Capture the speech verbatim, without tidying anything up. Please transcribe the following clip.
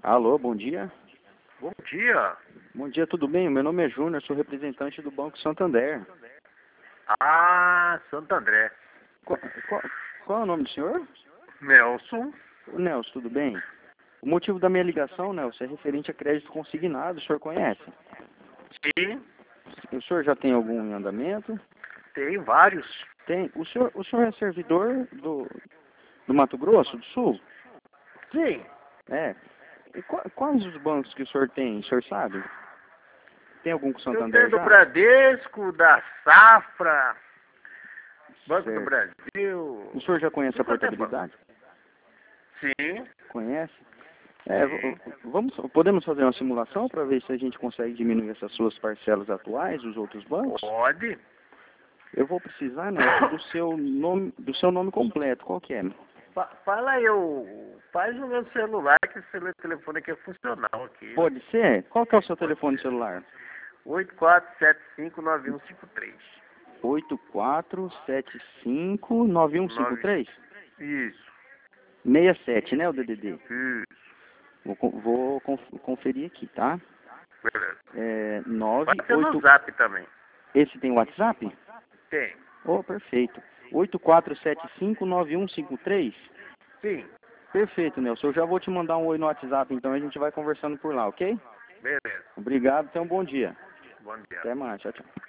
Alô, bom dia. Bom dia. Bom dia, tudo bem? Meu nome é Júnior, sou representante do Banco Santander. Ah, Santo André. Qual, qual, qual é o nome do senhor? Nelson. O Nelson, tudo bem? O motivo da minha ligação, Nelson, é referente a crédito consignado. O senhor conhece? Sim, O senhor já tem algum em andamento? tem vários. Tem. O senhor, o senhor é servidor do, do Mato Grosso do Sul? Sim. É. E qua- quais os bancos que o senhor tem? O senhor sabe? Tem algum com Eu Santander tenho do já? Bradesco, da Safra, Banco do Certo. Brasil. O senhor já conhece a Tudo quanto é banco. portabilidade? Sim, Conhece? É, v- sim. vamos, podemos fazer uma simulação para ver se a gente consegue diminuir essas suas parcelas atuais dos outros bancos? Pode. Eu vou precisar, né, do seu nome, do seu nome completo. Qual que é? Fa- Fala aí, o... faz no meu celular, que esse telefone aqui é funcional aqui. Pode ser? Qual que é o seu Pode telefone ser. celular? oito quatro sete cinco nove um cinco três. oito quatro sete cinco nove um cinco Nove... três? Isso, sessenta e sete, né, o D D D? isso. Vou, co- vou conf- conferir aqui, tá? Beleza. É, nove Pode ser no oito. Zap também. Esse tem WhatsApp? Tem. Oh, perfeito. oito quatro sete cinco nove um cinco três? Sim. Perfeito, Nelson. Eu já vou te mandar um oi no WhatsApp, então a gente vai conversando por lá, ok? Beleza. Obrigado, tenha um bom dia. Bom dia. Até mais, tchau, tchau.